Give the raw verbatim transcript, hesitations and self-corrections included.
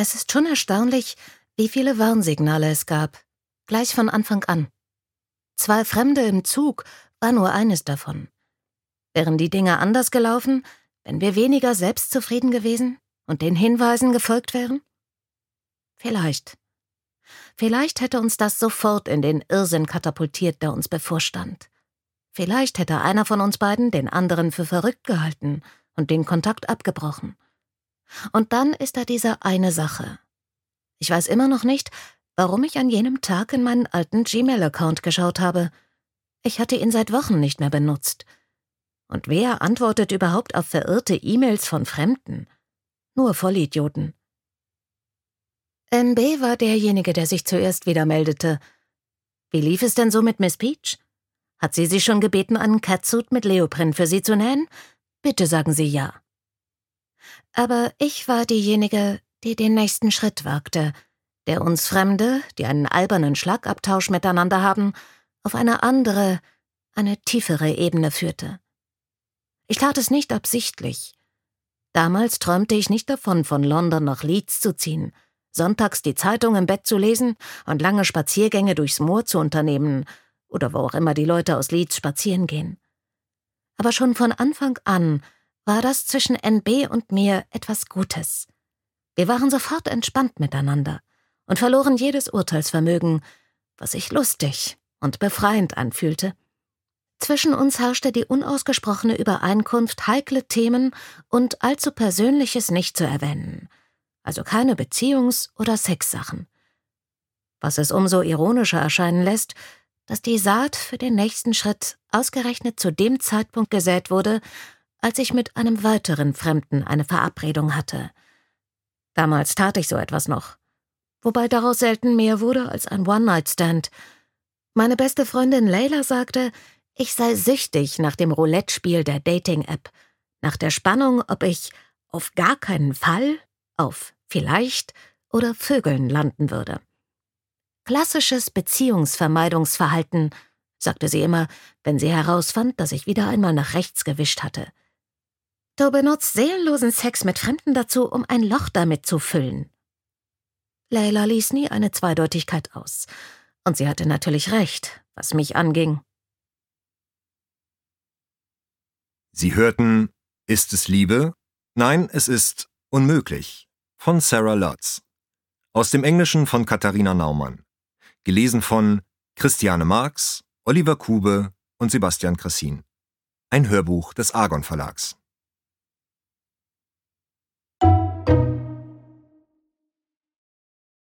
Es ist schon erstaunlich, wie viele Warnsignale es gab. Gleich von Anfang an. Zwei Fremde im Zug war nur eines davon. Wären die Dinge anders gelaufen, wenn wir weniger selbstzufrieden gewesen und den Hinweisen gefolgt wären? Vielleicht. Vielleicht hätte uns das sofort in den Irrsinn katapultiert, der uns bevorstand. Vielleicht hätte einer von uns beiden den anderen für verrückt gehalten und den Kontakt abgebrochen. Und dann ist da diese eine Sache. Ich weiß immer noch nicht, warum ich an jenem Tag in meinen alten Gmail-Account geschaut habe. Ich hatte ihn seit Wochen nicht mehr benutzt. Und wer antwortet überhaupt auf verirrte E-Mails von Fremden? Nur Vollidioten. N B war derjenige, der sich zuerst wieder meldete. Wie lief es denn so mit Miss Peach? Hat sie Sie schon gebeten, einen Catsuit mit Leoprint für Sie zu nähen? Bitte sagen Sie ja. Aber ich war diejenige, die den nächsten Schritt wagte, der uns Fremde, die einen albernen Schlagabtausch miteinander haben, auf eine andere, eine tiefere Ebene führte. Ich tat es nicht absichtlich. Damals träumte ich nicht davon, von London nach Leeds zu ziehen, sonntags die Zeitung im Bett zu lesen und lange Spaziergänge durchs Moor zu unternehmen oder wo auch immer die Leute aus Leeds spazieren gehen. Aber schon von Anfang an war das zwischen N B und mir etwas Gutes. Wir waren sofort entspannt miteinander und verloren jedes Urteilsvermögen, was sich lustig und befreiend anfühlte. Zwischen uns herrschte die unausgesprochene Übereinkunft, heikle Themen und allzu Persönliches nicht zu erwähnen. Also keine Beziehungs- oder Sexsachen. Was es umso ironischer erscheinen lässt, dass die Saat für den nächsten Schritt ausgerechnet zu dem Zeitpunkt gesät wurde, als ich mit einem weiteren Fremden eine Verabredung hatte. Damals tat ich so etwas noch, wobei daraus selten mehr wurde als ein One-Night-Stand. Meine beste Freundin Leila sagte, ich sei süchtig nach dem Roulette-Spiel der Dating-App, nach der Spannung, ob ich auf gar keinen Fall, auf vielleicht oder Vögeln landen würde. Klassisches Beziehungsvermeidungsverhalten, sagte sie immer, wenn sie herausfand, dass ich wieder einmal nach rechts gewischt hatte. Du benutzt seelenlosen Sex mit Fremden dazu, um ein Loch damit zu füllen. Leila ließ nie eine Zweideutigkeit aus. Und sie hatte natürlich recht, was mich anging. Sie hörten Ist es Liebe? Nein, es ist unmöglich von Sarah Lutz. Aus dem Englischen von Katharina Naumann. Gelesen von Christiane Marx, Oliver Kube und Sebastian Kressin. Ein Hörbuch des Argon Verlags.